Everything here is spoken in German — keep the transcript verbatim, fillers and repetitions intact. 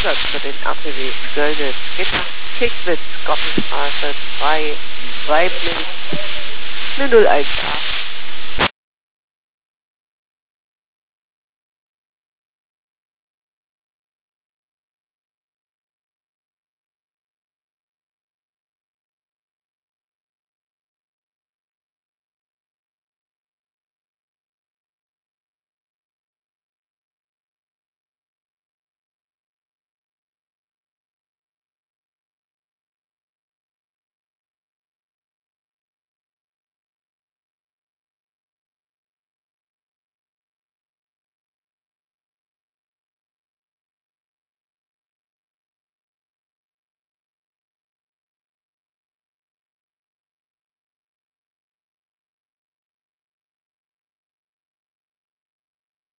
Einsatz für den R T W Göllnitz Gitter Kickbitz Gottenstraße zwei weiblich eine null eins acht.